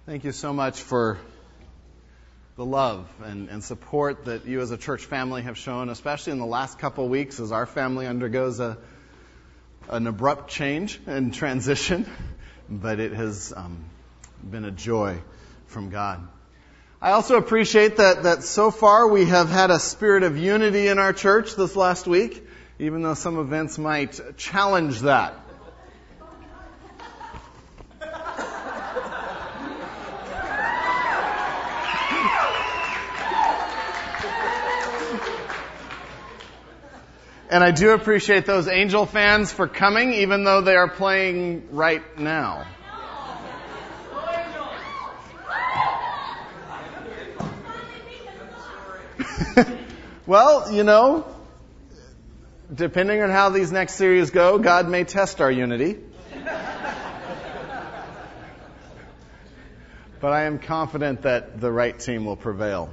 Thank you so much for the love and support that you as a church family have shown, especially in the last couple of weeks as our family undergoes an abrupt change and transition. But it has been a joy from God. I also appreciate that so far we have had a spirit of unity in our church this last week, even though some events might challenge that. And I do appreciate those Angel fans for coming, even though they are playing right now. Well, you know, depending on how these next series go, God may test our unity. But I am confident that the right team will prevail.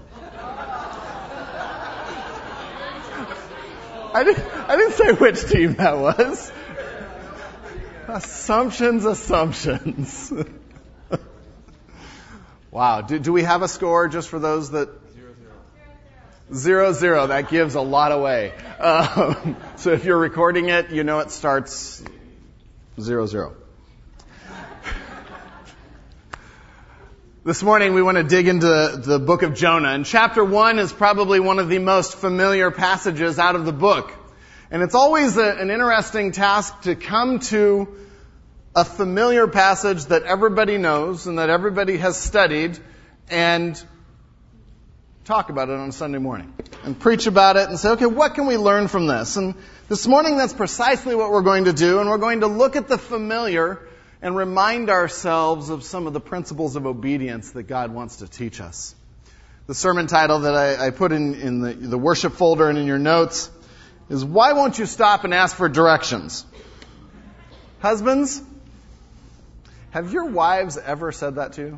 I didn't say which team that was. Assumptions. Wow. Do we have a score just for those that... 0-0. That gives a lot away. So if you're recording it, you know it starts 0-0. This morning we want to dig into the book of Jonah. And chapter 1 is probably one of the most familiar passages out of the book. And it's always an interesting task to come to a familiar passage that everybody knows and that everybody has studied and talk about it on Sunday morning. And preach about it and say, okay, what can we learn from this? And this morning that's precisely what we're going to do. And we're going to look at the familiar and remind ourselves of some of the principles of obedience that God wants to teach us. The sermon title that I put in the worship folder and in your notes is, Why Won't You Stop and Ask for Directions? Husbands, have your wives ever said that to you?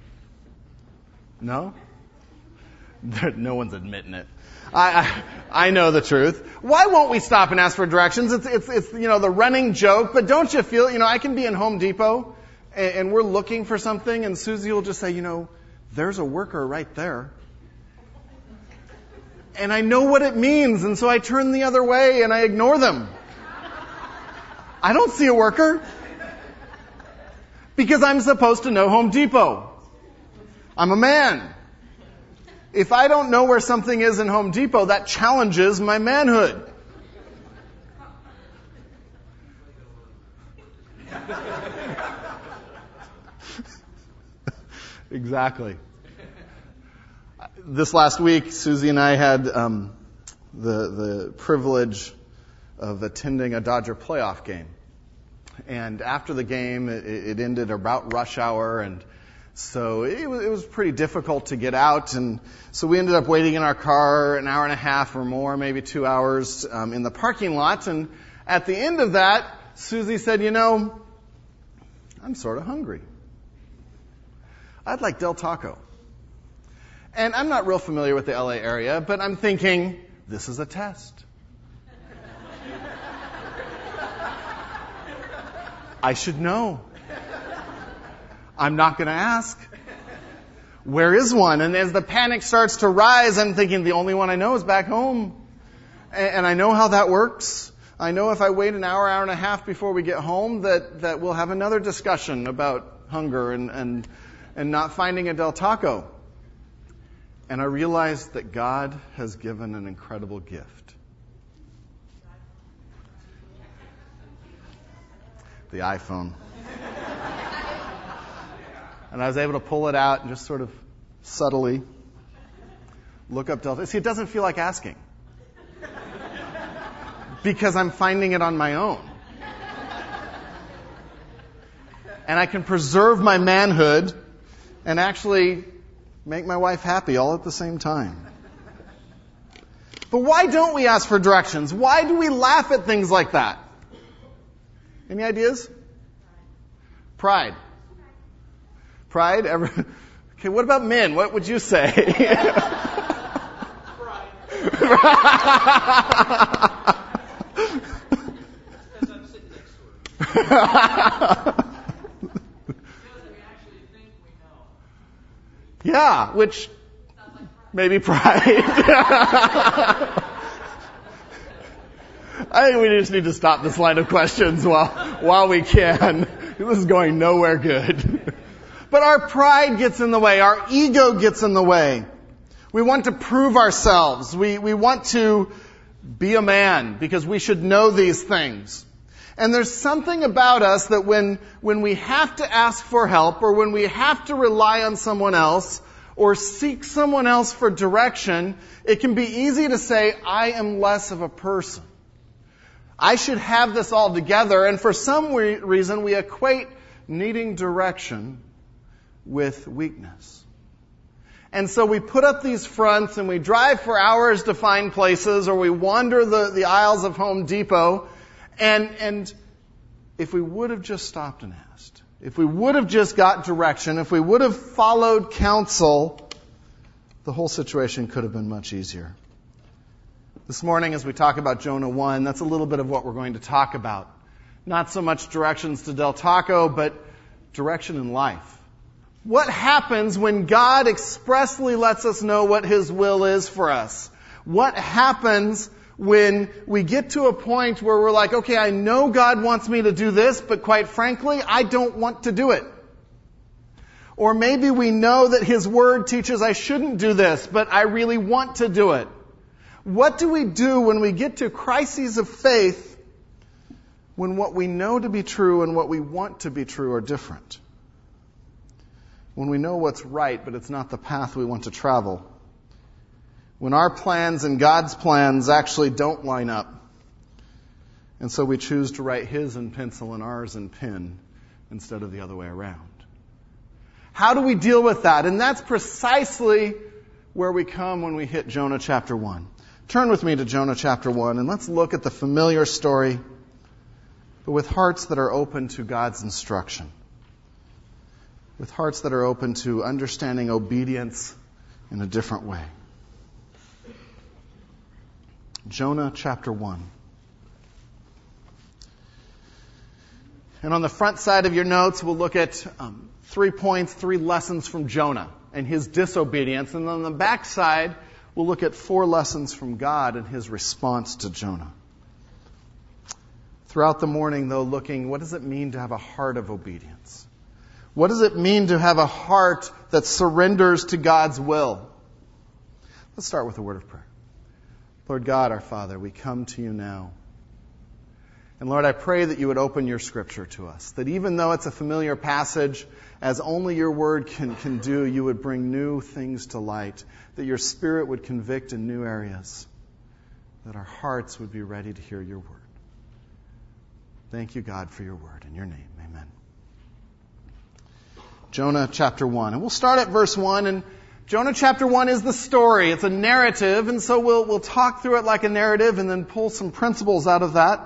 No? No one's admitting it. I know the truth. Why won't we stop and ask for directions? It's the running joke, but don't you feel, I can be in Home Depot and we're looking for something and Susie will just say, there's a worker right there. And I know what it means, and so I turn the other way and I ignore them. I don't see a worker because I'm supposed to know Home Depot. I'm a man. If I don't know where something is in Home Depot, that challenges my manhood. Exactly. This last week, Susie and I had the privilege of attending a Dodger playoff game. And after the game, it ended about rush hour, and so it was pretty difficult to get out, and so we ended up waiting in our car an hour and a half or more, maybe 2 hours, in the parking lot. And at the end of that, Susie said, I'm sort of hungry. I'd like Del Taco. And I'm not real familiar with the LA area, but I'm thinking, this is a test. I should know. I'm not going to ask. Where is one? And as the panic starts to rise, I'm thinking the only one I know is back home. And I know how that works. I know if I wait an hour and a half before we get home that we'll have another discussion about hunger and not finding a Del Taco. And I realized that God has given an incredible gift. The iPhone. And I was able to pull it out and just sort of subtly look up Delta. See, it doesn't feel like asking. Because I'm finding it on my own. And I can preserve my manhood and actually make my wife happy all at the same time. But why don't we ask for directions? Why do we laugh at things like that? Any ideas? Pride. Pride? Okay, what about men? What would you say? Pride. Because I'm sitting next to her. Because we actually think we know. Yeah, which maybe pride. I think we just need to stop this line of questions while we can. This is going nowhere good. But our pride gets in the way. Our ego gets in the way. We want to prove ourselves. We want to be a man because we should know these things. And there's something about us that when we have to ask for help or when we have to rely on someone else or seek someone else for direction, it can be easy to say, I am less of a person. I should have this all together. And for some reason, we equate needing direction with weakness. And so we put up these fronts and we drive for hours to find places, or we wander the aisles of Home Depot. And if we would have just stopped and asked, if we would have just got direction, if we would have followed counsel, the whole situation could have been much easier. This morning, as we talk about Jonah 1, that's a little bit of what we're going to talk about. Not so much directions to Del Taco, but direction in life. What happens when God expressly lets us know what His will is for us? What happens when we get to a point where we're like, okay, I know God wants me to do this, but quite frankly, I don't want to do it. Or maybe we know that His Word teaches I shouldn't do this, but I really want to do it. What do we do when we get to crises of faith when what we know to be true and what we want to be true are different? When we know what's right, but it's not the path we want to travel. When our plans and God's plans actually don't line up. And so we choose to write His in pencil and ours in pen instead of the other way around. How do we deal with that? And that's precisely where we come when we hit Jonah chapter 1. Turn with me to Jonah chapter 1 and let's look at the familiar story, but with hearts that are open to God's instruction. With hearts that are open to understanding obedience in a different way. Jonah chapter 1. And on the front side of your notes, we'll look at 3 points, 3 lessons from Jonah and his disobedience. And on the back side, we'll look at 4 lessons from God and His response to Jonah. Throughout the morning, though, looking, what does it mean to have a heart of obedience? What does it mean to have a heart that surrenders to God's will? Let's start with a word of prayer. Lord God, our Father, we come to You now. And Lord, I pray that You would open Your Scripture to us. That even though it's a familiar passage, as only Your Word can do, You would bring new things to light. That Your Spirit would convict in new areas. That our hearts would be ready to hear Your Word. Thank You, God, for Your Word. In Your name, amen. Jonah chapter 1. And we'll start at verse 1. And Jonah chapter 1 is the story. It's a narrative. And so we'll talk through it like a narrative and then pull some principles out of that.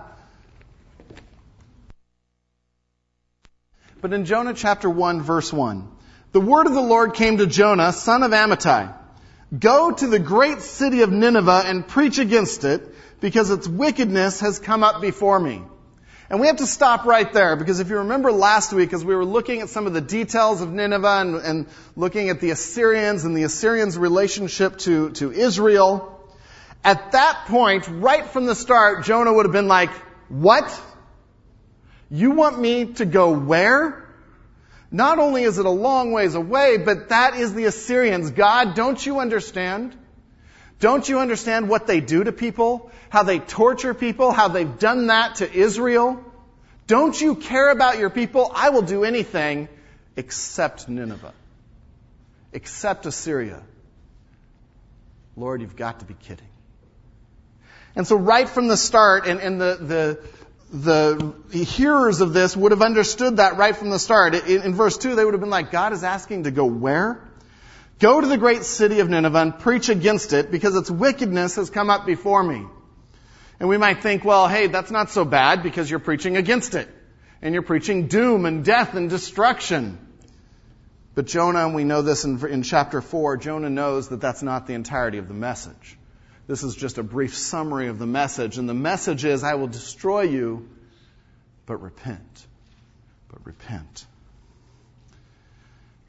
But in Jonah chapter 1, verse 1, the word of the Lord came to Jonah, son of Amittai. Go to the great city of Nineveh and preach against it, because its wickedness has come up before me. And we have to stop right there, because if you remember last week, as we were looking at some of the details of Nineveh and looking at the Assyrians and the Assyrians' relationship to Israel, at that point, right from the start, Jonah would have been like, what? You want me to go where? Not only is it a long ways away, but that is the Assyrians. God, don't you understand? Don't you understand what they do to people? How they torture people? How they've done that to Israel? Don't you care about your people? I will do anything except Nineveh. Except Assyria. Lord, you've got to be kidding. And so right from the start, and the hearers of this would have understood that right from the start. In verse 2, they would have been like, God is asking to go where? Go to the great city of Nineveh and preach against it, because its wickedness has come up before me. And we might think, well, hey, that's not so bad because you're preaching against it. And you're preaching doom and death and destruction. But Jonah, and we know this in chapter 4, Jonah knows that that's not the entirety of the message. This is just a brief summary of the message. And the message is, I will destroy you, but repent. But repent.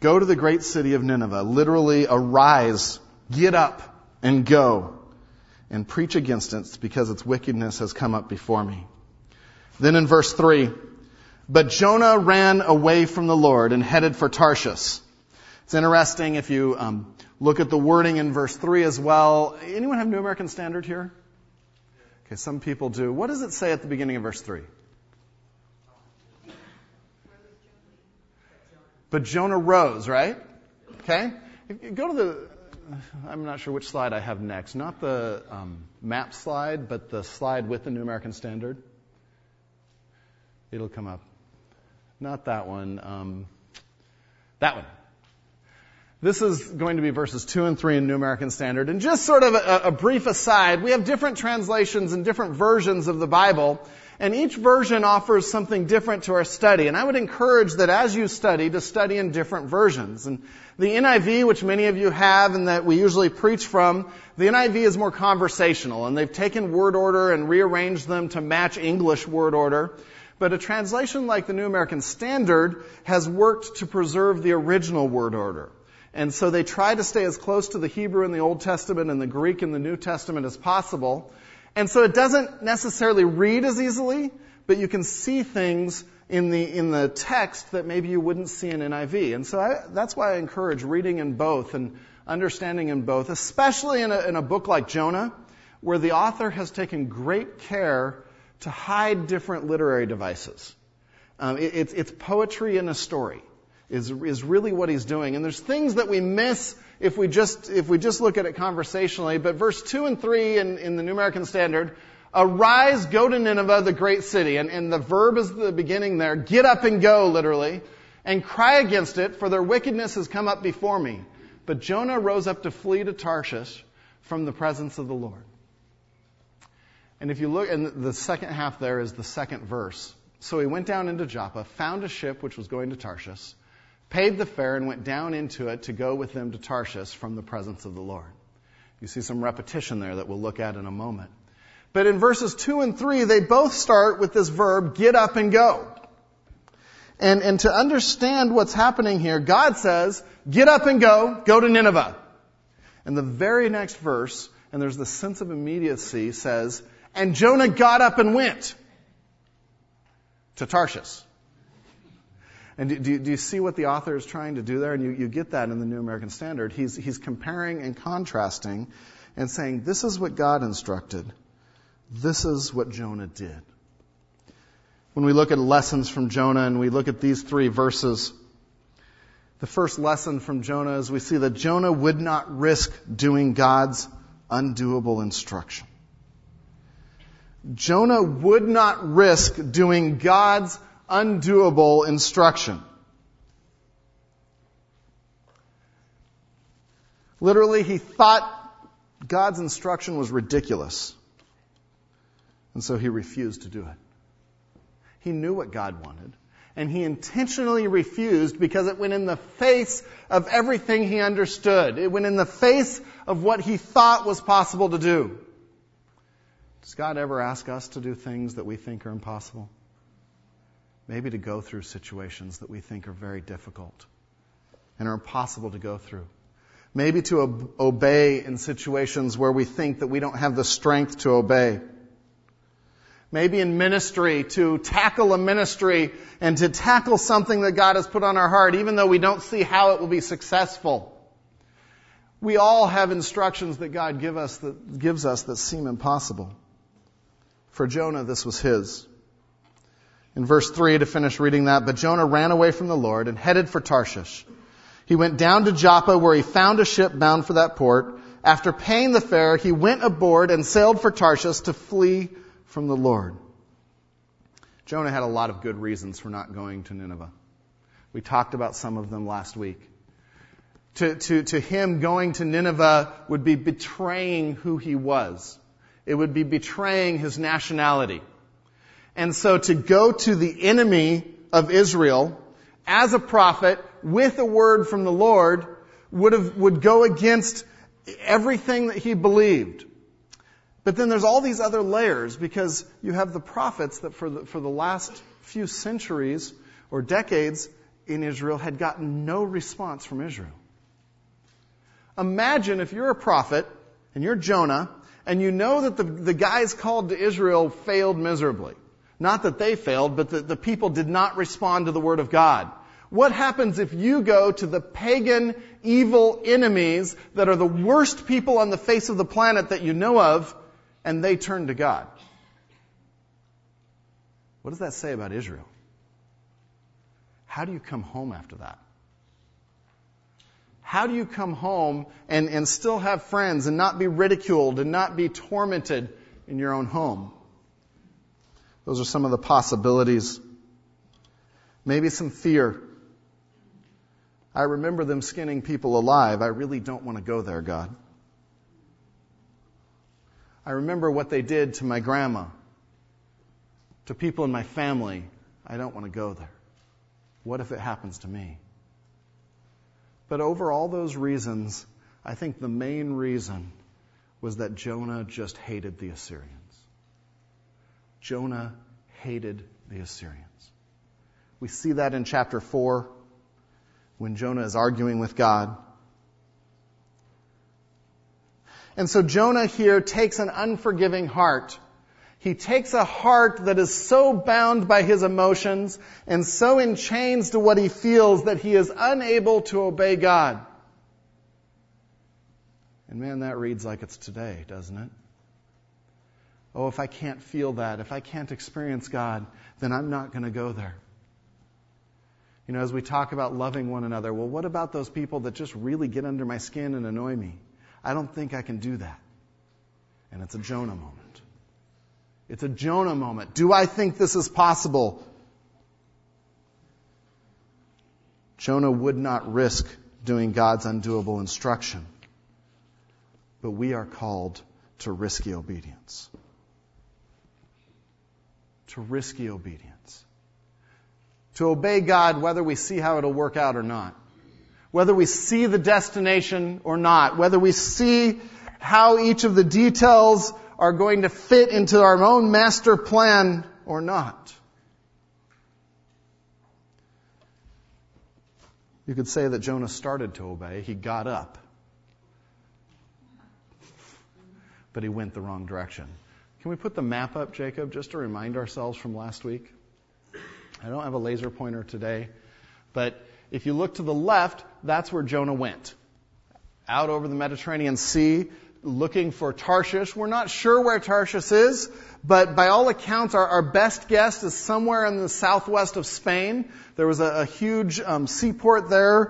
Go to the great city of Nineveh. Literally, arise, get up, and go, and preach against it, because its wickedness has come up before me. Then in verse 3, but Jonah ran away from the Lord and headed for Tarshish. It's interesting if you look at the wording in verse 3 as well. Anyone have New American Standard here? Okay, some people do. What does it say at the beginning of verse 3? But Jonah rose, right? Okay? Go to the, I'm not sure which slide I have next. Not the map slide, but the slide with the New American Standard. It'll come up. Not that one. That one. This is going to be verses 2 and 3 in New American Standard. And just sort of a brief aside, we have different translations and different versions of the Bible, and each version offers something different to our study. And I would encourage that as you study, to study in different versions. And the NIV, which many of you have and that we usually preach from, the NIV is more conversational, and they've taken word order and rearranged them to match English word order. But a translation like the New American Standard has worked to preserve the original word order. And so they try to stay as close to the Hebrew in the Old Testament and the Greek in the New Testament as possible. And so it doesn't necessarily read as easily, but you can see things in the text that maybe you wouldn't see in NIV. And so that's why I encourage reading in both and understanding in both, especially in a book like Jonah, where the author has taken great care to hide different literary devices. It's poetry in a story. Is really what he's doing. And there's things that we miss if we just look at it conversationally. But verse 2 and 3 in the New American Standard, arise, go to Nineveh, the great city. And the verb is the beginning there. Get up and go, literally. And cry against it, for their wickedness has come up before me. But Jonah rose up to flee to Tarshish from the presence of the Lord. And if you look, and the second half there is the second verse. So he went down into Joppa, found a ship which was going to Tarshish, paid the fare, and went down into it to go with them to Tarshish from the presence of the Lord. You see some repetition there that we'll look at in a moment. But in verses 2 and 3, they both start with this verb, get up and go. And to understand what's happening here, God says, get up and go to Nineveh. And the very next verse, and there's the sense of immediacy, says, and Jonah got up and went to Tarshish. And do you see what the author is trying to do there? And you get that in the New American Standard. He's comparing and contrasting and saying, this is what God instructed. This is what Jonah did. When we look at lessons from Jonah and we look at these 3 verses, the first lesson from Jonah is we see that Jonah would not risk doing God's undoable instruction. Jonah would not risk doing God's undoable instruction. Literally, he thought God's instruction was ridiculous. And so he refused to do it. He knew what God wanted. And he intentionally refused because it went in the face of everything he understood. It went in the face of what he thought was possible to do. Does God ever ask us to do things that we think are impossible? Maybe to go through situations that we think are very difficult and are impossible to go through. Maybe to obey in situations where we think that we don't have the strength to obey. Maybe in ministry, to tackle a ministry and to tackle something that God has put on our heart, even though we don't see how it will be successful. We all have instructions that God gives us that seem impossible. For Jonah, this was his. In verse 3, to finish reading that, but Jonah ran away from the Lord and headed for Tarshish. He went down to Joppa, where he found a ship bound for that port. After paying the fare, he went aboard and sailed for Tarshish to flee from the Lord. Jonah had a lot of good reasons for not going to Nineveh. We talked about some of them last week. To him, going to Nineveh would be betraying who he was. It would be betraying his nationality. And so to go to the enemy of Israel as a prophet with a word from the Lord would go against everything that he believed. But then there's all these other layers, because you have the prophets that for the last few centuries or decades, in Israel had gotten no response from Israel. Imagine if you're a prophet and you're Jonah and you know that the guys called to Israel failed miserably. Not that they failed, but that the people did not respond to the word of God. What happens if you go to the pagan, evil enemies that are the worst people on the face of the planet that you know of, and they turn to God? What does that say about Israel? How do you come home after that? How do you come home and still have friends and not be ridiculed and not be tormented in your own home? Those are some of the possibilities. Maybe some fear. I remember them skinning people alive. I really don't want to go there, God. I remember what they did to my grandma, to people in my family. I don't want to go there. What if it happens to me? But over all those reasons, I think the main reason was that Jonah just hated the Assyrians. Jonah hated the Assyrians. We see that in chapter 4 when Jonah is arguing with God. And so Jonah here takes an unforgiving heart. He takes a heart that is so bound by his emotions and so in chains to what he feels that he is unable to obey God. And man, that reads like it's today, doesn't it? Oh, if I can't feel that, if I can't experience God, then I'm not going to go there. You know, as we talk about loving one another, well, what about those people that just really get under my skin and annoy me? I don't think I can do that. And it's a Jonah moment. It's a Jonah moment. Do I think this is possible? Jonah would not risk doing God's undoable instruction. But we are called to risky obedience. To risky obedience. To obey God whether we see how it'll work out or not. Whether we see the destination or not. Whether we see how each of the details are going to fit into our own master plan or not. You could say that Jonah started to obey. He got up. But he went the wrong direction. Can we put the map up, Jacob, just to remind ourselves from last week? I don't have a laser pointer today, but if you look to the left, that's where Jonah went. Out over the Mediterranean Sea, looking for Tarshish. We're not sure where Tarshish is, but by all accounts, our best guess is somewhere in the southwest of Spain. There was a huge seaport there.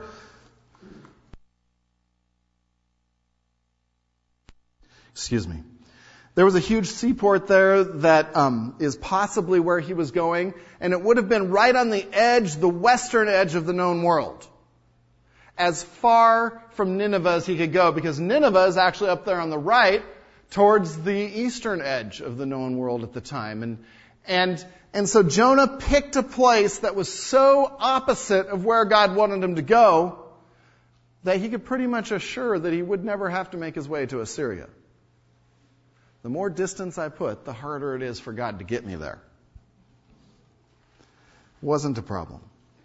Excuse me. There was a huge seaport there that is possibly where he was going, and it would have been right on the edge, the western edge of the known world. As far from Nineveh as he could go, because Nineveh is actually up there on the right, towards the eastern edge of the known world at the time. And so Jonah picked a place that was so opposite of where God wanted him to go, that he could pretty much assure that he would never have to make his way to Assyria. The more distance I put, the harder it is for God to get me there. Wasn't a problem.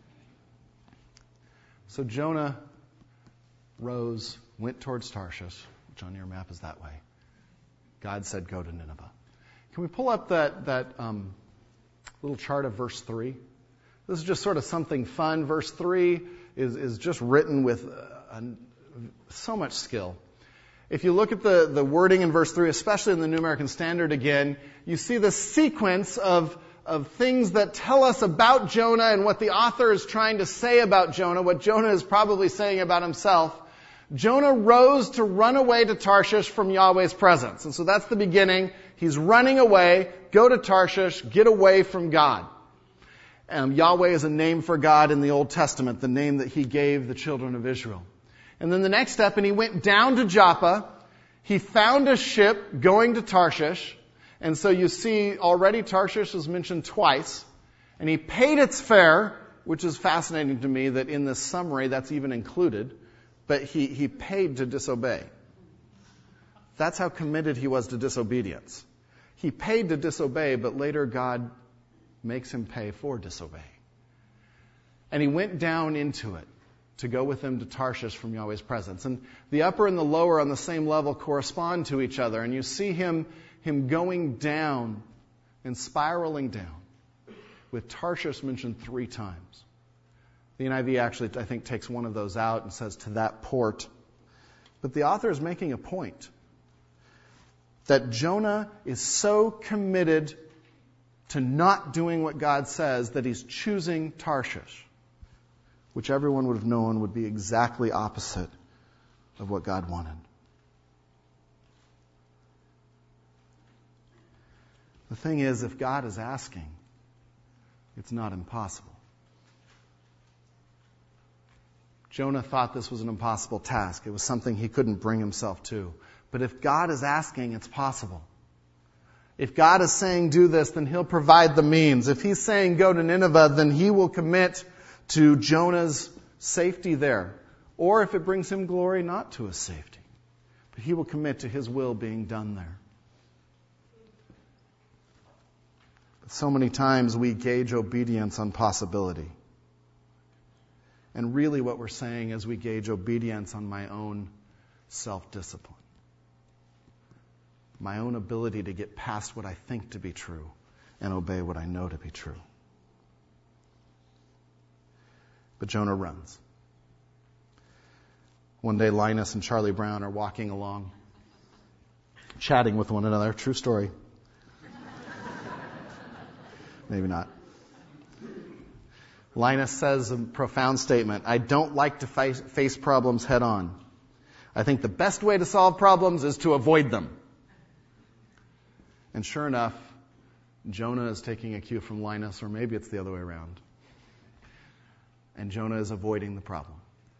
So Jonah rose, went towards Tarshish, which on your map is that way. God said, go to Nineveh. Can we pull up that little chart of verse 3? This is just sort of something fun. Verse 3 is just written with so much skill. If you look at the wording in verse 3, especially in the New American Standard again, you see the sequence of things that tell us about Jonah and what the author is trying to say about Jonah, what Jonah is probably saying about himself. Jonah rose to run away to Tarshish from Yahweh's presence. And so that's the beginning. He's running away, go to Tarshish, get away from God. Yahweh is a name for God in the Old Testament, the name that he gave the children of Israel. And then the next step, and he went down to Joppa. He found a ship going to Tarshish. And so you see already Tarshish is mentioned twice. And he paid its fare, which is fascinating to me that in this summary that's even included. But he paid to disobey. That's how committed he was to disobedience. He paid to disobey, but later God makes him pay for disobeying. And he went down into it to go with them to Tarshish from Yahweh's presence. And the upper and the lower on the same level correspond to each other. And you see him going down and spiraling down, with Tarshish mentioned 3 times. The NIV actually, I think, takes one of those out and says to that port. But the author is making a point that Jonah is so committed to not doing what God says that he's choosing Tarshish, which everyone would have known would be exactly opposite of what God wanted. The thing is, if God is asking, it's not impossible. Jonah thought this was an impossible task. It was something he couldn't bring himself to. But if God is asking, it's possible. If God is saying do this, then he'll provide the means. If he's saying go to Nineveh, then he will commit to Jonah's safety there. Or if it brings him glory, not to his safety. But he will commit to his will being done there. But so many times we gauge obedience on possibility. And really what we're saying is we gauge obedience on my own self-discipline. My own ability to get past what I think to be true and obey what I know to be true. But Jonah runs. One day Linus and Charlie Brown are walking along, chatting with one another. True story. Maybe not. Linus says a profound statement: I don't like to face problems head on. I think the best way to solve problems is to avoid them. And sure enough, Jonah is taking a cue from Linus, or maybe it's the other way around. And Jonah is avoiding the problem.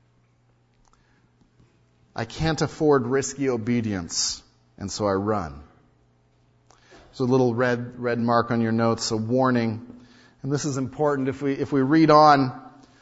I can't afford risky obedience, and so I run. There's a little red mark on your notes, a warning. And this is important. If we read on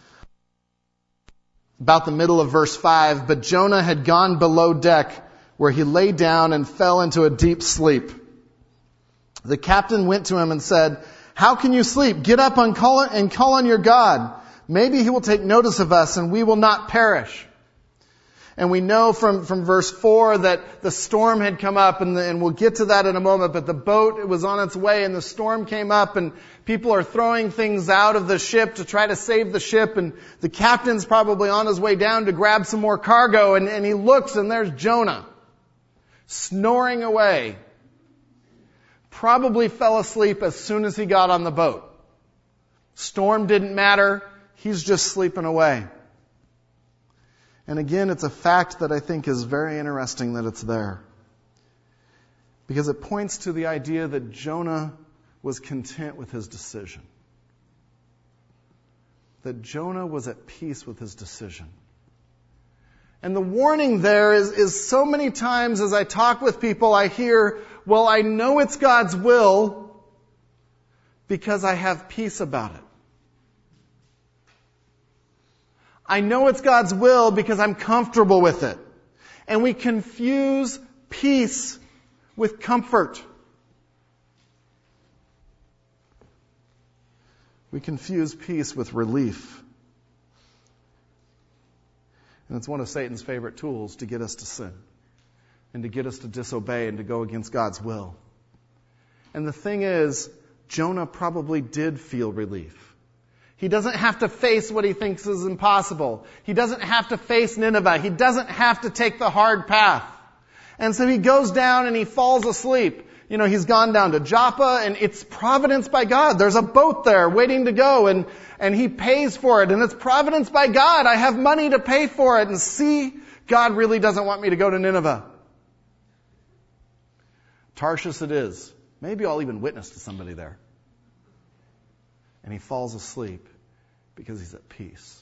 about the middle of verse 5, but Jonah had gone below deck, where he lay down and fell into a deep sleep. The captain went to him and said, "How can you sleep? Get up and call on your God. Maybe he will take notice of us and we will not perish." And we know from verse 4 that the storm had come up, and we'll get to that in a moment, but the boat was on its way and the storm came up, and people are throwing things out of the ship to try to save the ship, and the captain's probably on his way down to grab some more cargo, and he looks and there's Jonah snoring away. Probably fell asleep as soon as he got on the boat. Storm didn't matter. He's just sleeping away. And again, it's a fact that I think is very interesting that it's there. Because it points to the idea that Jonah was content with his decision. That Jonah was at peace with his decision. And the warning there is so many times as I talk with people, I hear, well, I know it's God's will because I have peace about it. I know it's God's will because I'm comfortable with it. And we confuse peace with comfort. We confuse peace with relief. And it's one of Satan's favorite tools to get us to sin and to get us to disobey and to go against God's will. And the thing is, Jonah probably did feel relief. He doesn't have to face what he thinks is impossible. He doesn't have to face Nineveh. He doesn't have to take the hard path. And so he goes down and he falls asleep. You know, he's gone down to Joppa, and it's providence by God. There's a boat there waiting to go, and he pays for it. And it's providence by God. I have money to pay for it. And see, God really doesn't want me to go to Nineveh. Tarshish it is. Maybe I'll even witness to somebody there. And he falls asleep because he's at peace.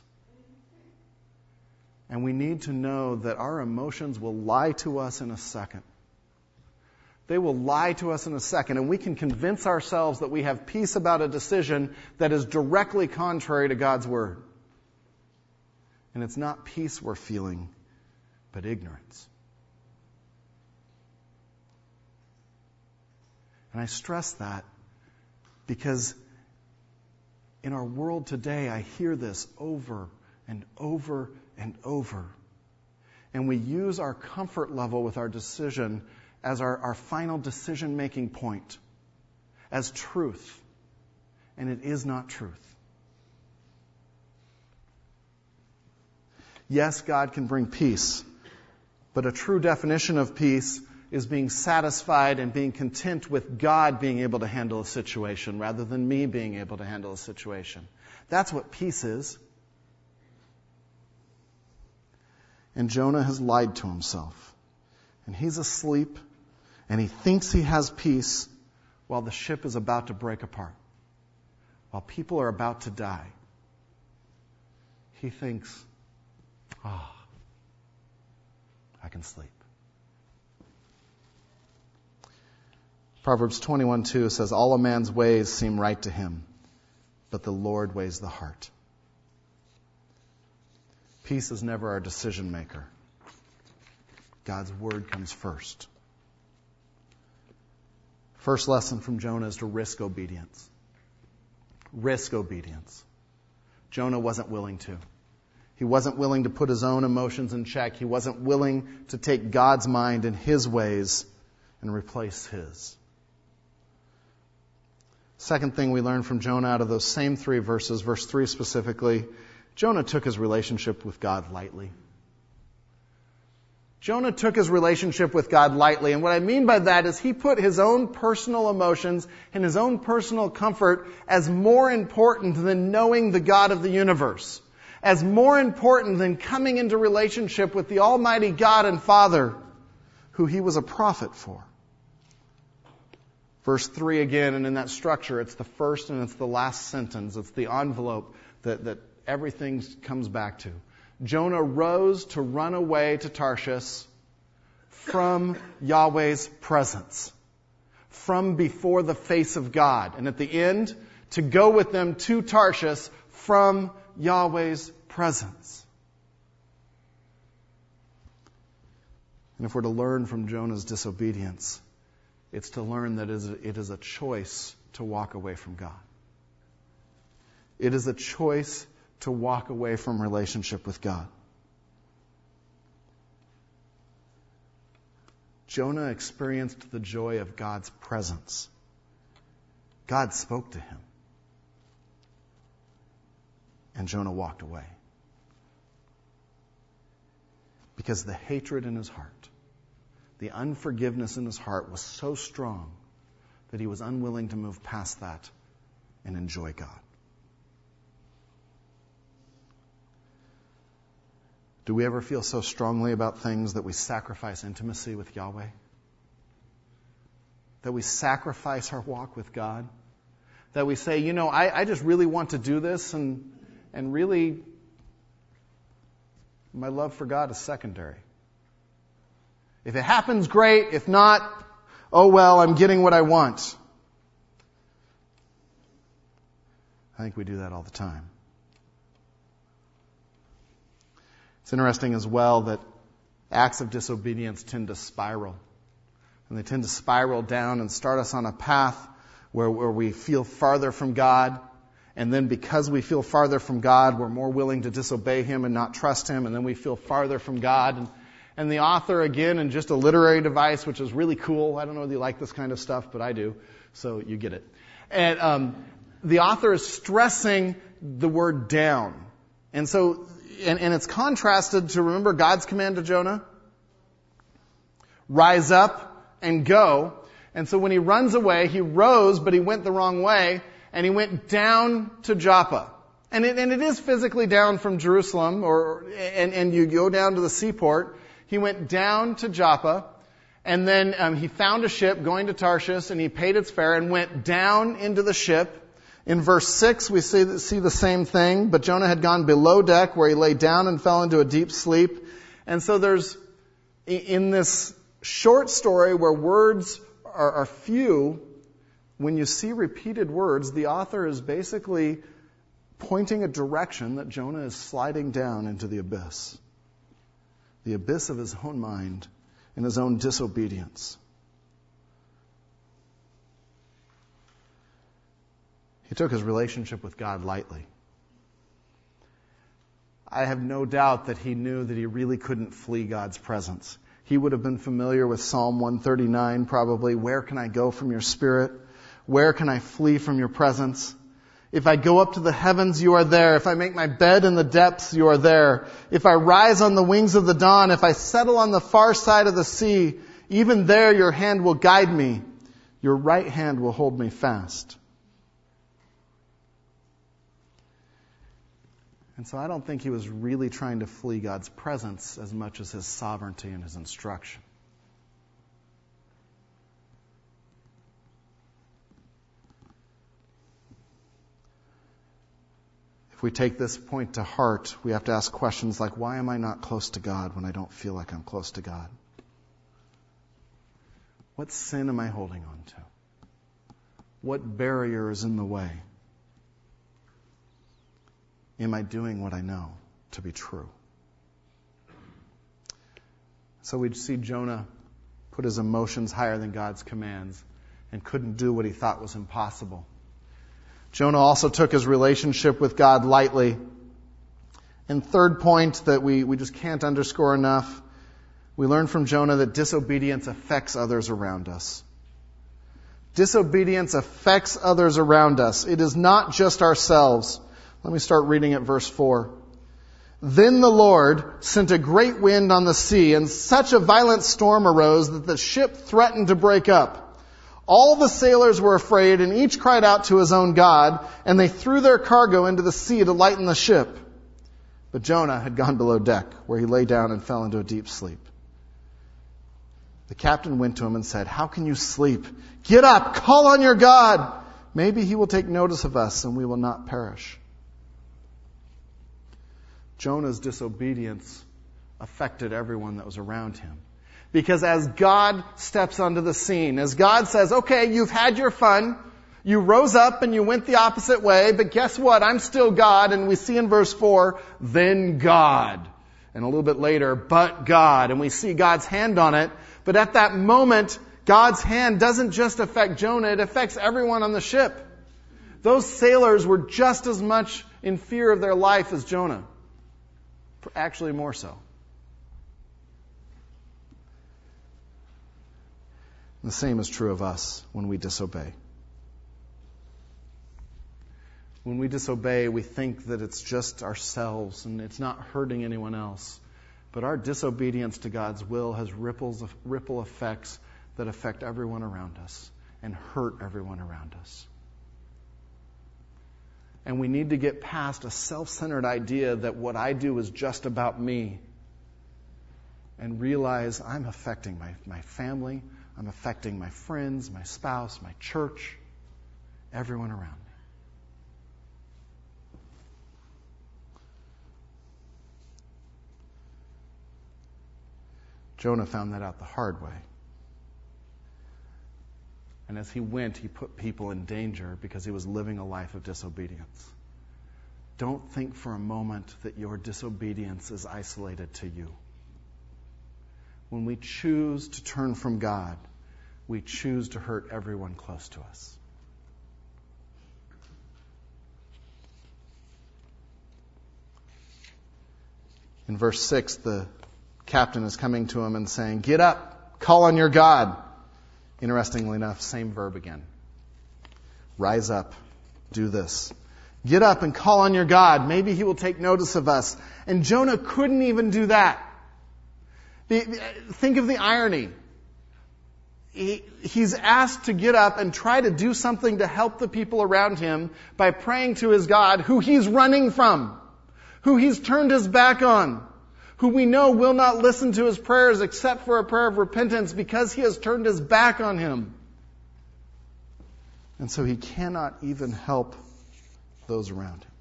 And we need to know that our emotions will lie to us in a second. They will lie to us in a second, and we can convince ourselves that we have peace about a decision that is directly contrary to God's word. And it's not peace we're feeling, but ignorance. And I stress that because in our world today, I hear this over and over and over. And we use our comfort level with our decision as our final decision-making point, as truth. And it is not truth. Yes, God can bring peace, but a true definition of peace is being satisfied and being content with God being able to handle a situation rather than me being able to handle a situation. That's what peace is. And Jonah has lied to himself. And he's asleep, and he thinks he has peace while the ship is about to break apart, while people are about to die. He thinks, I can sleep. Proverbs 21:2 says, all a man's ways seem right to him, but the Lord weighs the heart. Peace is never our decision maker. God's word comes first. First lesson from Jonah is to risk obedience. Risk obedience. Jonah wasn't willing to. He wasn't willing to put his own emotions in check. He wasn't willing to take God's mind and his ways and replace his. Second thing we learn from Jonah out of those same 3 verses, verse 3 specifically, Jonah took his relationship with God lightly. Jonah took his relationship with God lightly. And what I mean by that is he put his own personal emotions and his own personal comfort as more important than knowing the God of the universe, as more important than coming into relationship with the Almighty God and Father, who he was a prophet for. Verse 3 again, and in that structure, it's the first and it's the last sentence. It's the envelope that everything comes back to. Jonah rose to run away to Tarshish from Yahweh's presence, from before the face of God. And at the end, to go with them to Tarshish from Yahweh's presence. And if we're to learn from Jonah's disobedience, it's to learn that it is a choice to walk away from God. It is a choice to walk away from relationship with God. Jonah experienced the joy of God's presence. God spoke to him. And Jonah walked away. Because the hatred in his heart, the unforgiveness in his heart was so strong that he was unwilling to move past that and enjoy God. Do we ever feel so strongly about things that we sacrifice intimacy with Yahweh? That we sacrifice our walk with God? That we say, I just really want to do this and really my love for God is secondary. If it happens, great. If not, oh well, I'm getting what I want. I think we do that all the time. It's interesting as well that acts of disobedience tend to spiral. And they tend to spiral down and start us on a path where we feel farther from God. And then because we feel farther from God, we're more willing to disobey Him and not trust Him. And then we feel farther from God. And the author, again, in just a literary device, which is really cool. I don't know if you like this kind of stuff, but I do. So you get it. And the author is stressing the word down. And so, and it's contrasted to, remember God's command to Jonah? Rise up and go. And so when he runs away, he rose, but he went the wrong way, and he went down to Joppa. And it is physically down from Jerusalem, and you go down to the seaport. He went down to Joppa, and then he found a ship going to Tarshish, and he paid its fare and went down into the ship. In verse 6, we see the same thing, but Jonah had gone below deck where he lay down and fell into a deep sleep. And so there's, in this short story where words are few, when you see repeated words, the author is basically pointing a direction that Jonah is sliding down into the abyss of his own mind and his own disobedience. He took his relationship with God lightly. I have no doubt that he knew that he really couldn't flee God's presence. He would have been familiar with Psalm 139 probably. Where can I go from your spirit? Where can I flee from your presence? If I go up to the heavens, you are there. If I make my bed in the depths, you are there. If I rise on the wings of the dawn, if I settle on the far side of the sea, even there your hand will guide me. Your right hand will hold me fast. And so I don't think he was really trying to flee God's presence as much as his sovereignty and his instruction. If we take this point to heart, we have to ask questions like, why am I not close to God when I don't feel like I'm close to God? What sin am I holding on to? What barrier is in the way? Am I doing what I know to be true? So we see Jonah put his emotions higher than God's commands and couldn't do what he thought was impossible. Jonah also took his relationship with God lightly. And third point that we just can't underscore enough, we learn from Jonah that disobedience affects others around us. Disobedience affects others around us. It is not just ourselves. Let me start reading at verse 4. Then the Lord sent a great wind on the sea, and such a violent storm arose that the ship threatened to break up. All the sailors were afraid, and each cried out to his own God, and they threw their cargo into the sea to lighten the ship. But Jonah had gone below deck, where he lay down and fell into a deep sleep. The captain went to him and said, "How can you sleep? Get up, call on your God. Maybe he will take notice of us, and we will not perish." Jonah's disobedience affected everyone that was around him. Because as God steps onto the scene, as God says, okay, you've had your fun, you rose up and you went the opposite way, but guess what? I'm still God. And we see in verse 4, then God. And a little bit later, but God. And we see God's hand on it. But at that moment, God's hand doesn't just affect Jonah, it affects everyone on the ship. Those sailors were just as much in fear of their life as Jonah. Actually, more so. The same is true of us when we disobey. When we disobey, we think that it's just ourselves and it's not hurting anyone else. But our disobedience to God's will has ripple effects that affect everyone around us and hurt everyone around us. And we need to get past a self-centered idea that what I do is just about me and realize I'm affecting my family, I'm affecting my friends, my spouse, my church, everyone around me. Jonah found that out the hard way. And as he went, he put people in danger because he was living a life of disobedience. Don't think for a moment that your disobedience is isolated to you. When we choose to turn from God, we choose to hurt everyone close to us. In verse 6, the captain is coming to him and saying, "Get up, call on your God." Interestingly enough, same verb again. Rise up, do this. Get up and call on your God. Maybe he will take notice of us. And Jonah couldn't even do that. Think of the irony. He's asked to get up and try to do something to help the people around him by praying to his God, who he's running from, who he's turned his back on, who we know will not listen to his prayers except for a prayer of repentance because he has turned his back on him. And so he cannot even help those around him.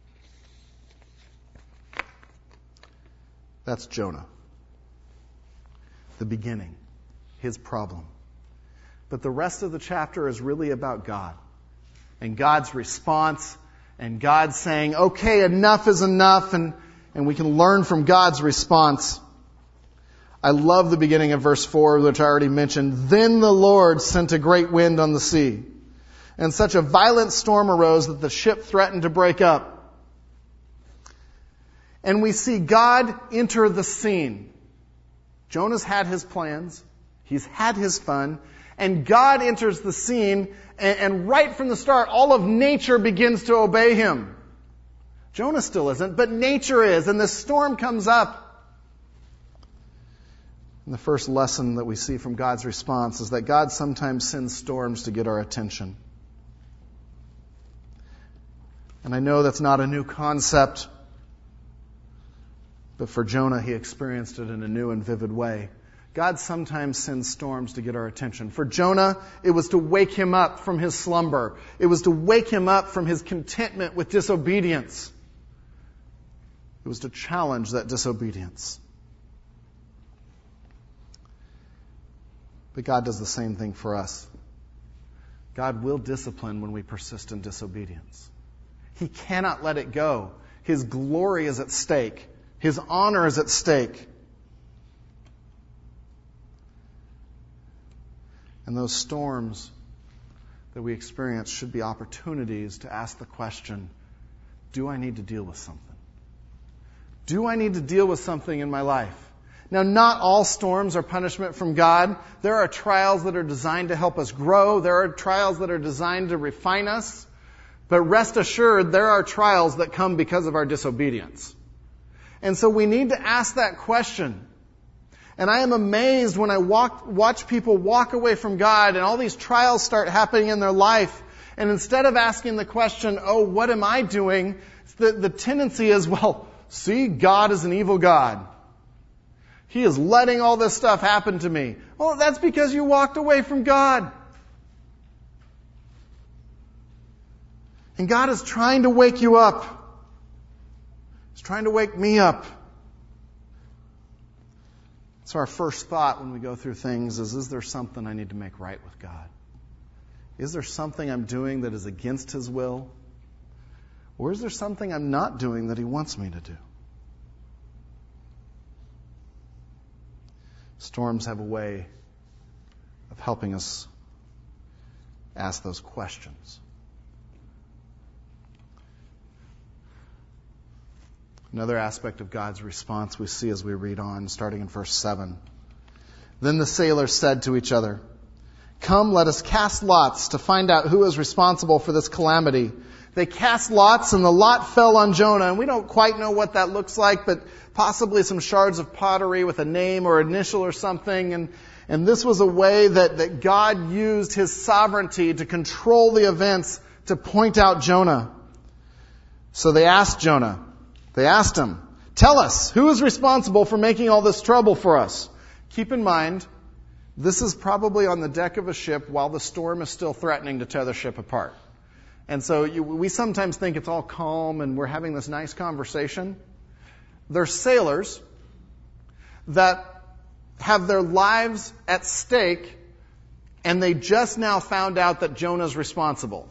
That's Jonah. The beginning, his problem. But the rest of the chapter is really about God and God's response and God saying, okay, enough is enough, and we can learn from God's response. I love the beginning of verse 4, which I already mentioned. Then the Lord sent a great wind on the sea. And such a violent storm arose that the ship threatened to break up. And we see God enter the scene. Jonah's had his plans. He's had his fun. And God enters the scene, and right from the start, all of nature begins to obey him. Jonah still isn't, but nature is, and the storm comes up. And the first lesson that we see from God's response is that God sometimes sends storms to get our attention. And I know that's not a new concept, but for Jonah, he experienced it in a new and vivid way. God sometimes sends storms to get our attention. For Jonah, it was to wake him up from his slumber. It was to wake him up from his contentment with disobedience. It was to challenge that disobedience. But God does the same thing for us. God will discipline when we persist in disobedience. He cannot let it go. His glory is at stake. His honor is at stake. And those storms that we experience should be opportunities to ask the question, do I need to deal with something? Do I need to deal with something in my life? Now, not all storms are punishment from God. There are trials that are designed to help us grow. There are trials that are designed to refine us. But rest assured, there are trials that come because of our disobedience. And so we need to ask that question. And I am amazed when I watch people walk away from God and all these trials start happening in their life. And instead of asking the question, oh, what am I doing? The tendency is, well, see, God is an evil God. He is letting all this stuff happen to me. Well, that's because you walked away from God. And God is trying to wake you up. He's trying to wake me up. So our first thought when we go through things is there something I need to make right with God? Is there something I'm doing that is against His will? Or is there something I'm not doing that He wants me to do? Storms have a way of helping us ask those questions. Another aspect of God's response we see as we read on, starting in verse 7. Then the sailors said to each other, "Come, let us cast lots to find out who is responsible for this calamity." They cast lots, and the lot fell on Jonah. And we don't quite know what that looks like, but possibly some shards of pottery with a name or initial or something. And this was a way that God used His sovereignty to control the events to point out Jonah. So they asked Jonah. They asked him, "Tell us, who is responsible for making all this trouble for us?" Keep in mind, this is probably on the deck of a ship while the storm is still threatening to tear the ship apart. And so we sometimes think it's all calm and we're having this nice conversation. They're sailors that have their lives at stake, and they just now found out that Jonah's responsible.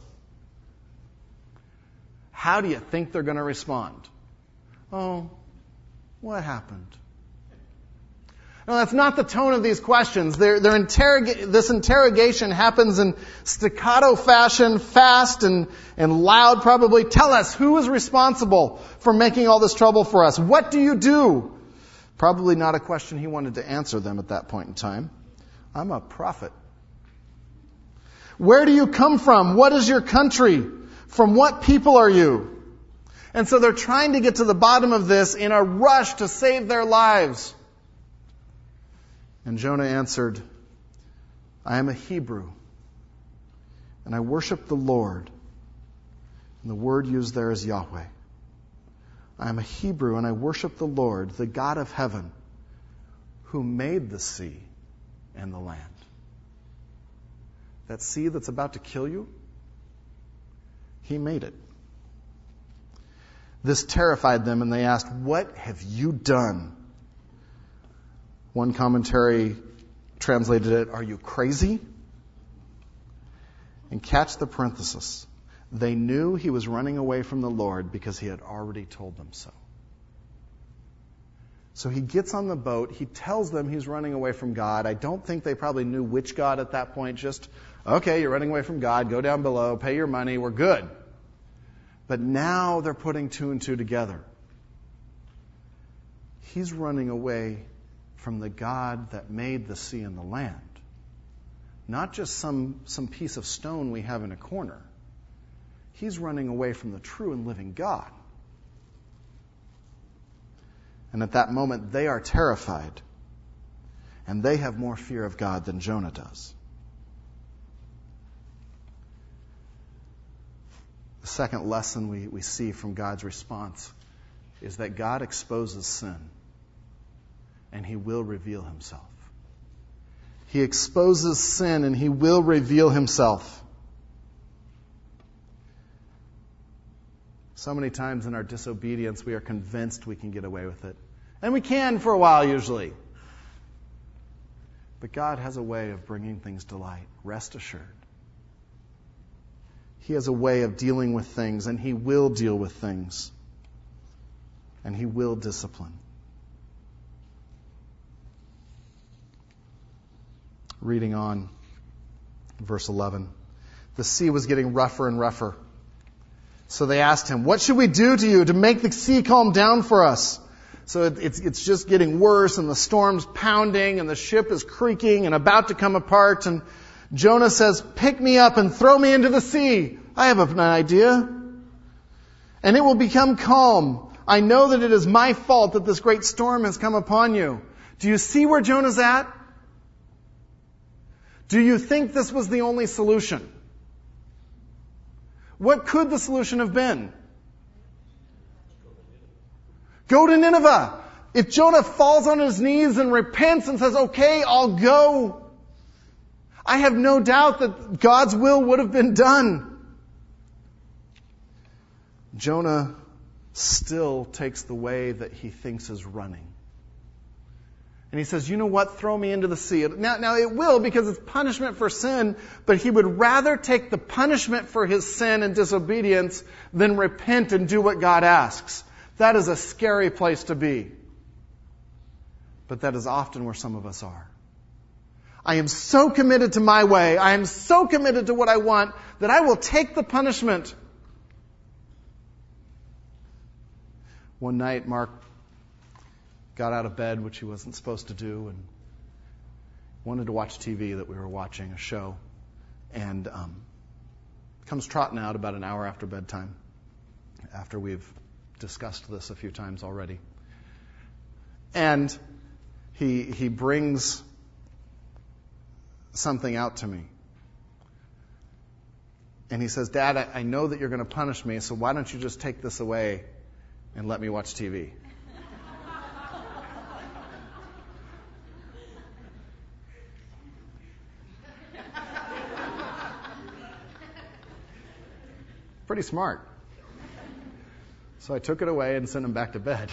How do you think they're going to respond? Oh, what happened? No, that's not the tone of these questions. This interrogation happens in staccato fashion, fast and loud probably. Tell us, who is responsible for making all this trouble for us? What do you do? Probably not a question he wanted to answer them at that point in time. I'm a prophet. Where do you come from? What is your country? From what people are you? And so they're trying to get to the bottom of this in a rush to save their lives. And Jonah answered, "I am a Hebrew, and I worship the Lord." And the word used there is Yahweh. "I am a Hebrew, and I worship the Lord, the God of heaven, who made the sea and the land." That sea that's about to kill you, He made it. This terrified them, and they asked, "What have you done?" One commentary translated it, "Are you crazy?" And catch the parenthesis. They knew he was running away from the Lord because he had already told them so. So he gets on the boat. He tells them he's running away from God. I don't think they probably knew which God at that point, just Okay, you're running away from God. Go down below, pay your money, we're good. But now they're putting two and two together. He's running away from the God that made the sea and the land. Not just some piece of stone we have in a corner. He's running away from the true and living God. And at that moment, they are terrified. And they have more fear of God than Jonah does. The second lesson we see from God's response is that God exposes sin. And He will reveal Himself. He exposes sin and He will reveal Himself. So many times in our disobedience, we are convinced we can get away with it. And we can for a while usually. But God has a way of bringing things to light. Rest assured. He has a way of dealing with things, and He will deal with things. And He will discipline. Reading on, verse 11. The sea was getting rougher and rougher. So they asked him, "What should we do to you to make the sea calm down for us?" So it's just getting worse, and the storm's pounding, and the ship is creaking and about to come apart. And Jonah says, "Pick me up and throw me into the sea. I have an idea. And it will become calm. I know that it is my fault that this great storm has come upon you." Do you see where Jonah's at? Do you think this was the only solution? What could the solution have been? Go to Nineveh. If Jonah falls on his knees and repents and says, "Okay, I'll go," I have no doubt that God's will would have been done. Jonah still takes the way that he thinks is running. And he says, "You know what? Throw me into the sea." Now it will, because it's punishment for sin, but he would rather take the punishment for his sin and disobedience than repent and do what God asks. That is a scary place to be. But that is often where some of us are. I am so committed to my way, I am so committed to what I want, that I will take the punishment. One night, Mark got out of bed, which he wasn't supposed to do, and wanted to watch TV that we were watching, a show. And comes trotting out about an hour after bedtime, after we've discussed this a few times already. And he brings something out to me. And he says, "Dad, I know that you're going to punish me, so why don't you just take this away and let me watch TV?" Pretty smart. So I took it away and sent him back to bed.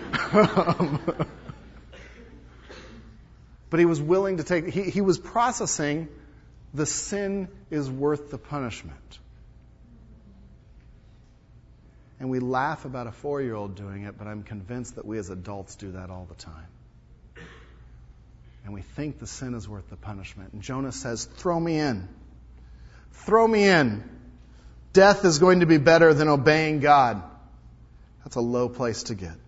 But he was willing to take, he was processing the sin is worth the punishment. And we laugh about a 4-year-old doing it, but I'm convinced that we as adults do that all the time. And we think the sin is worth the punishment. And Jonah says, "Throw me in. Throw me in. Death is going to be better than obeying God." That's a low place to get.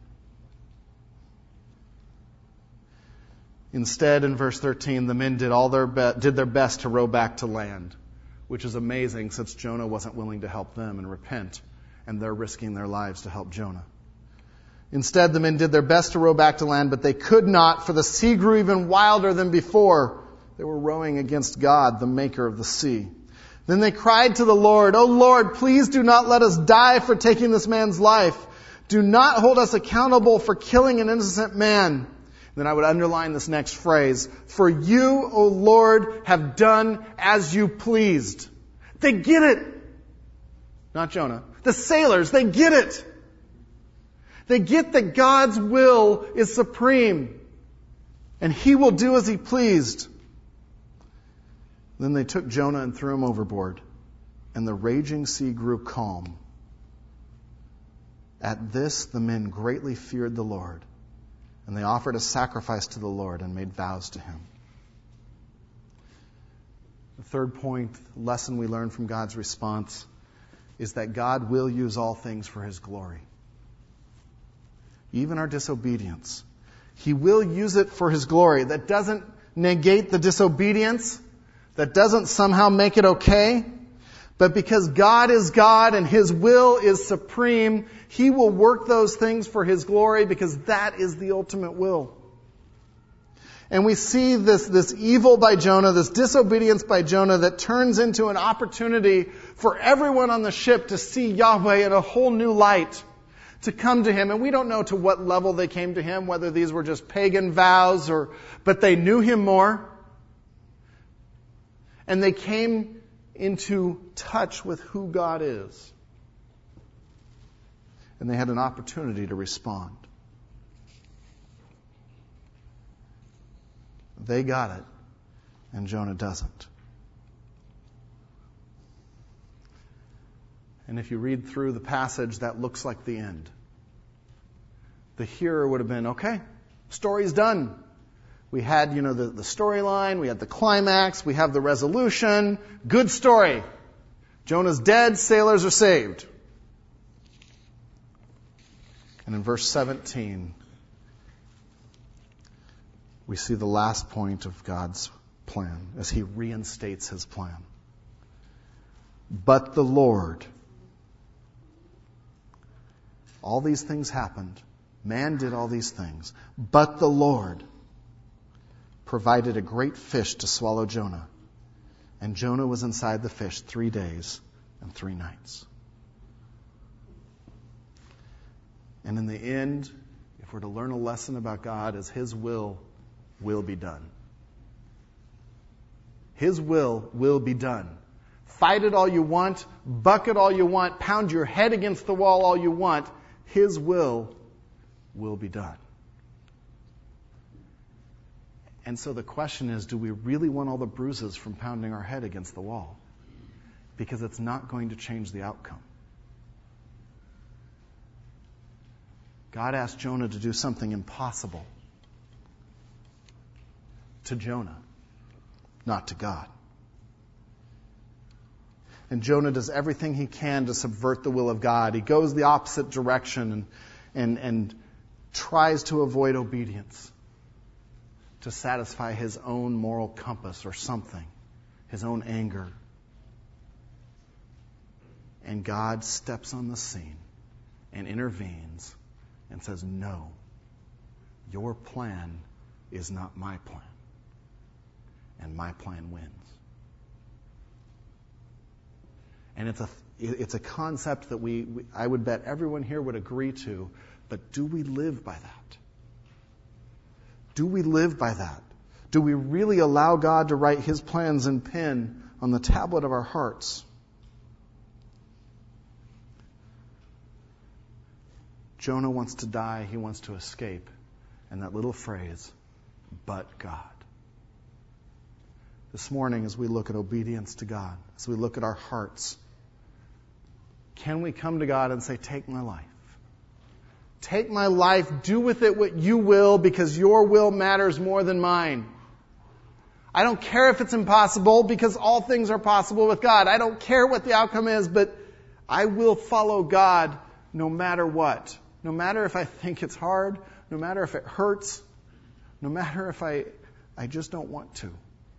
Instead, in verse 13, the men did their best to row back to land, which is amazing since Jonah wasn't willing to help them and repent, and they're risking their lives to help Jonah. Instead, the men did their best to row back to land, but they could not, for the sea grew even wilder than before. They were rowing against God, the maker of the sea. Then they cried to the Lord, "O Lord, please do not let us die for taking this man's life. Do not hold us accountable for killing an innocent man." Then I would underline this next phrase, "For you, O Lord, have done as you pleased." They get it. Not Jonah. The sailors, they get it. They get that God's will is supreme, and He will do as He pleased. Then they took Jonah and threw him overboard, and the raging sea grew calm. At this, the men greatly feared the Lord, and they offered a sacrifice to the Lord and made vows to Him. The third point, lesson we learn from God's response, is that God will use all things for His glory. Even our disobedience. He will use it for His glory. That doesn't negate the disobedience. That doesn't somehow make it okay. But because God is God and His will is supreme, He will work those things for His glory because that is the ultimate will. And we see this evil by Jonah, this disobedience by Jonah that turns into an opportunity for everyone on the ship to see Yahweh in a whole new light, to come to Him. And we don't know to what level they came to Him, whether these were just pagan vows, but they knew Him more. And they came into touch with who God is. And they had an opportunity to respond. They got it, and Jonah doesn't. And if you read through the passage, that looks like the end. The hearer would have been, okay, story's done. We had, the storyline, we had the climax, we have the resolution. Good story. Jonah's dead, sailors are saved. And in verse 17, we see the last point of God's plan as He reinstates His plan. But the Lord. All these things happened. Man did all these things. But the Lord provided a great fish to swallow Jonah. And Jonah was inside the fish 3 days and 3 nights. And in the end, if we're to learn a lesson about God, is His will be done. His will be done. Fight it all you want, buck it all you want, pound your head against the wall all you want. His will be done. And so the question is, do we really want all the bruises from pounding our head against the wall? Because it's not going to change the outcome. God asked Jonah to do something impossible. To Jonah, not to God. And Jonah does everything he can to subvert the will of God. He goes the opposite direction and tries to avoid obedience, to satisfy his own moral compass or something, his own anger. And God steps on the scene and intervenes and says, no, your plan is not my plan. And my plan wins. And it's a concept that I would bet everyone here would agree to, but do we live by that? Do we live by that? Do we really allow God to write His plans in pen on the tablet of our hearts? Jonah wants to die, he wants to escape. And that little phrase, but God. This morning, as we look at obedience to God, as we look at our hearts, can we come to God and say, take my life. Take my life, do with it what you will, because your will matters more than mine. I don't care if it's impossible, because all things are possible with God. I don't care what the outcome is, but I will follow God no matter what. No matter if I think it's hard, no matter if it hurts, no matter if I just don't want to.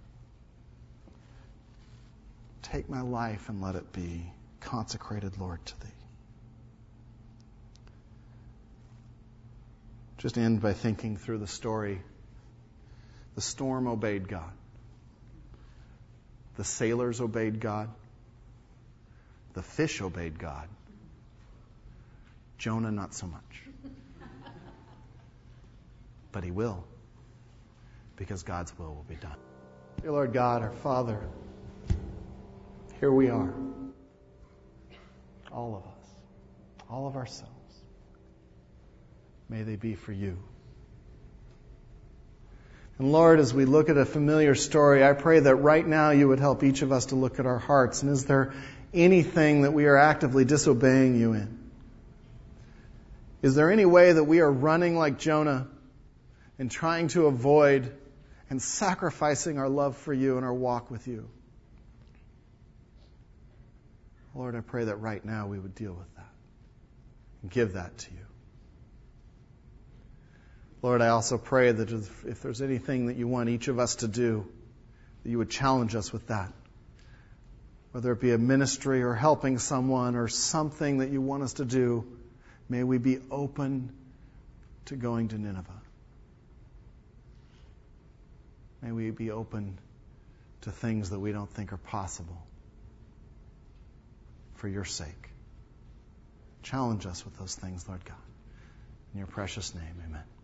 Take my life and let it be consecrated, Lord, to Thee. Just end by thinking through the story. The storm obeyed God. The sailors obeyed God. The fish obeyed God. Jonah, not so much. But he will, because God's will be done. Dear Lord God, our Father, here we are. All of us. All of ourselves. May they be for you. And Lord, as we look at a familiar story, I pray that right now you would help each of us to look at our hearts. And is there anything that we are actively disobeying you in? Is there any way that we are running like Jonah and trying to avoid and sacrificing our love for you and our walk with you? Lord, I pray that right now we would deal with that and give that to you. Lord, I also pray that if there's anything that you want each of us to do, that you would challenge us with that. Whether it be a ministry or helping someone or something that you want us to do, may we be open to going to Nineveh. May we be open to things that we don't think are possible for your sake. Challenge us with those things, Lord God. In your precious name, amen.